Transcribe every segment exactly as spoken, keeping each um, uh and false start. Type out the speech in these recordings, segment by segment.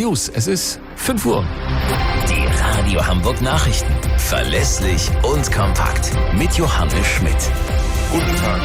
News. Es ist fünf Uhr. Die Radio Hamburg Nachrichten. Verlässlich und kompakt. Mit Johannes Schmidt. Guten Tag.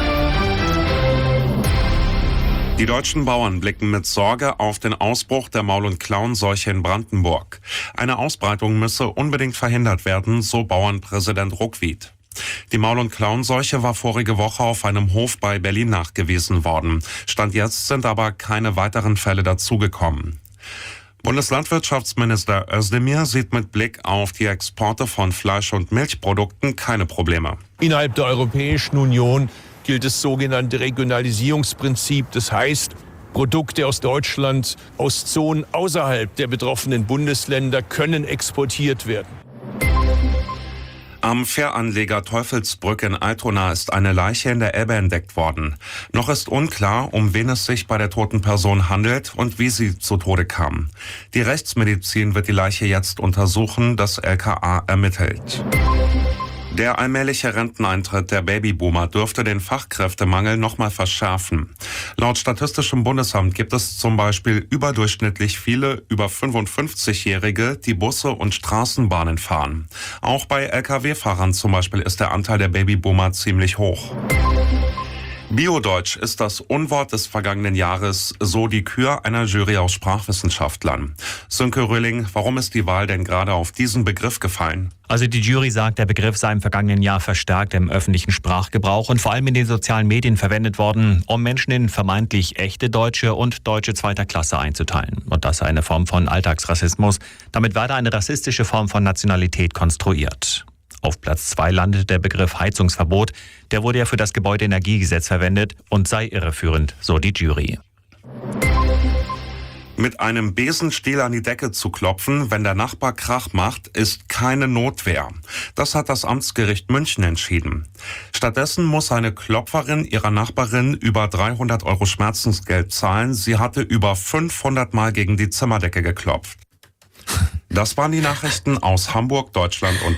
Die deutschen Bauern blicken mit Sorge auf den Ausbruch der Maul- und Klauenseuche in Brandenburg. Eine Ausbreitung müsse unbedingt verhindert werden, so Bauernpräsident Ruckwied. Die Maul- und Klauenseuche war vorige Woche auf einem Hof bei Berlin nachgewiesen worden. Stand jetzt sind aber keine weiteren Fälle dazugekommen. Bundeslandwirtschaftsminister Özdemir sieht mit Blick auf die Exporte von Fleisch- und Milchprodukten keine Probleme. Innerhalb der Europäischen Union gilt das sogenannte Regionalisierungsprinzip. Das heißt, Produkte aus Deutschland, aus Zonen außerhalb der betroffenen Bundesländer können exportiert werden. Am Fähranleger Teufelsbrück in Altona ist eine Leiche in der Elbe entdeckt worden. Noch ist unklar, um wen es sich bei der toten Person handelt und wie sie zu Tode kam. Die Rechtsmedizin wird die Leiche jetzt untersuchen, das L K A ermittelt. Der allmähliche Renteneintritt der Babyboomer dürfte den Fachkräftemangel nochmal verschärfen. Laut Statistischem Bundesamt gibt es zum Beispiel überdurchschnittlich viele über fünfundfünfzigjährige, die Busse und Straßenbahnen fahren. Auch bei L K W-Fahrern zum Beispiel ist der Anteil der Babyboomer ziemlich hoch. Biodeutsch ist das Unwort des vergangenen Jahres, so die Kür einer Jury aus Sprachwissenschaftlern. Sönke Röhling, warum ist die Wahl denn gerade auf diesen Begriff gefallen? Also die Jury sagt, der Begriff sei im vergangenen Jahr verstärkt im öffentlichen Sprachgebrauch und vor allem in den sozialen Medien verwendet worden, um Menschen in vermeintlich echte Deutsche und Deutsche zweiter Klasse einzuteilen. Und das sei eine Form von Alltagsrassismus. Damit werde eine rassistische Form von Nationalität konstruiert. Auf Platz zwei landet der Begriff Heizungsverbot. Der wurde ja für das Gebäudeenergiegesetz verwendet und sei irreführend, so die Jury. Mit einem Besenstiel an die Decke zu klopfen, wenn der Nachbar Krach macht, ist keine Notwehr. Das hat das Amtsgericht München entschieden. Stattdessen muss eine Klopferin ihrer Nachbarin über dreihundert Euro Schmerzensgeld zahlen. Sie hatte über fünfhundert Mal gegen die Zimmerdecke geklopft. Das waren die Nachrichten aus Hamburg, Deutschland und